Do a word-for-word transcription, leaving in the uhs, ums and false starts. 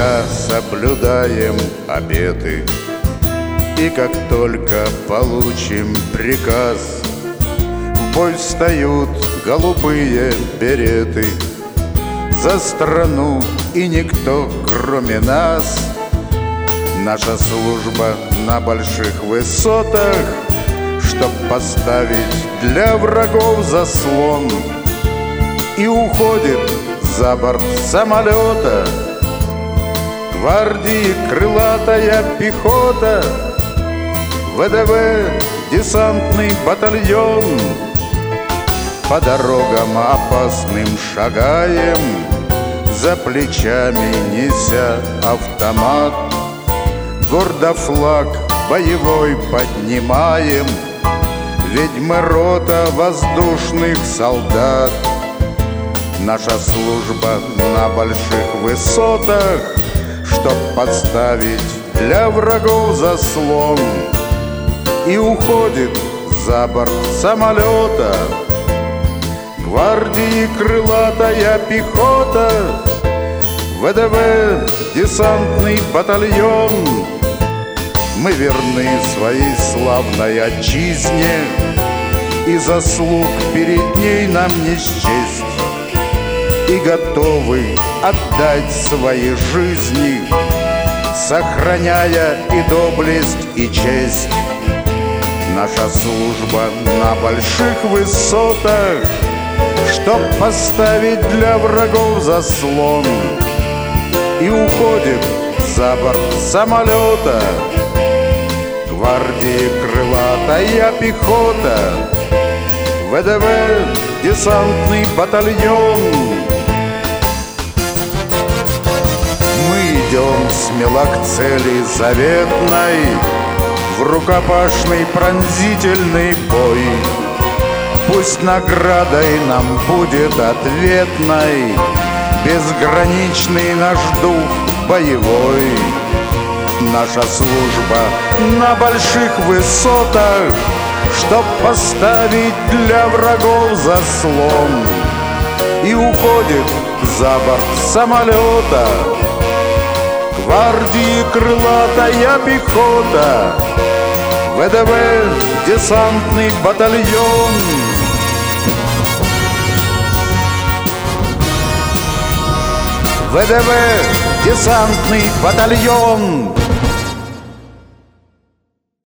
всегда соблюдаем обеты, и как только получим приказ, в бой встают голубые береты за страну, и никто, кроме нас. Наша служба на больших высотах, чтоб поставить для врагов заслон, и уходит за борт самолета гвардии крылатая пехота, ВДВ десантный батальон. По дорогам опасным шагаем, за плечами неся автомат, гордо флаг боевой поднимаем, ведь мы рота воздушных солдат. Наша служба на больших высотах, чтоб подставить для врагов заслон, и уходит за борт самолета гвардии крылатая пехота, ВДВ десантный батальон. Мы верны своей славной отчизне, и заслуг перед ней нам не счесть, и готовы отдать свои жизни, сохраняя и доблесть, и честь. Наша служба на больших высотах, чтоб поставить для врагов заслон, и уходит за борт самолета гвардии крылатая пехота, ВДВ десантный батальон. Мы идем смело к цели заветной, в рукопашный пронзительный бой. Пусть наградой нам будет ответной безграничный наш дух боевой. Наша служба на больших высотах, чтоб поставить для врагов заслон, и уходит за борт самолета гвардии крылатая пехота, ВДВ десантный батальон. ВДВ десантный батальон.